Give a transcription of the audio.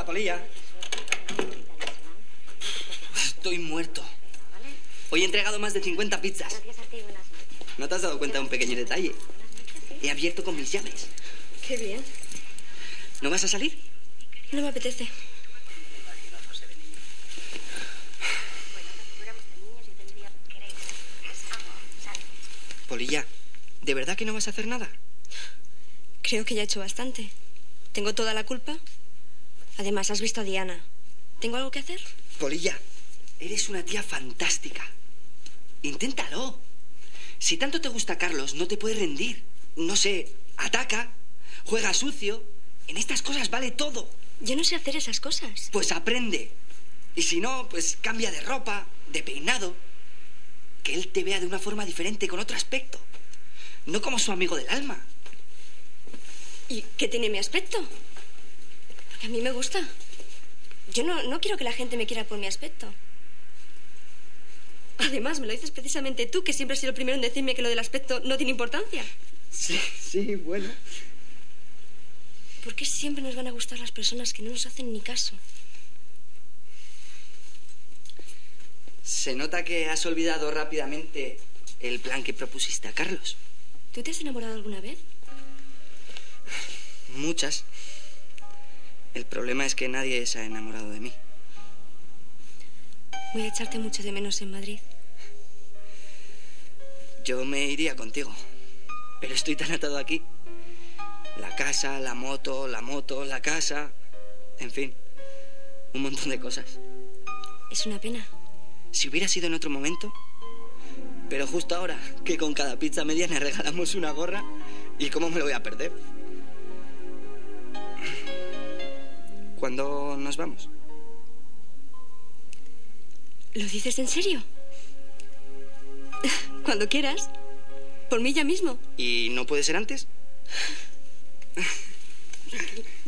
Polilla. Estoy muerto. Hoy he entregado más de 50 pizzas. ¿No te has dado cuenta de un pequeño detalle? He abierto con mis llaves. Qué bien. ¿No vas a salir? No me apetece. Polilla, ¿de verdad que no vas a hacer nada? Creo que ya he hecho bastante. ¿Tengo toda la culpa? Además, has visto a Diana. ¿Tengo algo que hacer? Polilla, eres una tía fantástica. Inténtalo. Si tanto te gusta Carlos, no te puedes rendir. No sé, ataca, juega sucio. En estas cosas vale todo. Yo no sé hacer esas cosas. Pues aprende. Y si no, pues cambia de ropa, de peinado. Que él te vea de una forma diferente, con otro aspecto. No como su amigo del alma. ¿Y qué tiene mi aspecto? Porque a mí me gusta. Yo no quiero que la gente me quiera por mi aspecto. Además, me lo dices precisamente tú, que siempre has sido el primero en decirme que lo del aspecto no tiene importancia. Sí, bueno. ¿Por qué siempre nos van a gustar las personas que no nos hacen ni caso? Se nota que has olvidado rápidamente el plan que propusiste a Carlos. ¿Tú te has enamorado alguna vez? Muchas. El problema es que nadie se ha enamorado de mí. Voy a echarte mucho de menos en Madrid. Yo me iría contigo, pero estoy tan atado aquí. La casa, la moto, la casa... En fin, un montón de cosas. Es una pena. Si hubiera sido en otro momento... Pero justo ahora, que con cada pizza mediana regalamos una gorra... ¿Y cómo me lo voy a perder? ¿Cuándo nos vamos? ¿Lo dices en serio? Cuando quieras. Por mí ya mismo. ¿Y no puede ser antes?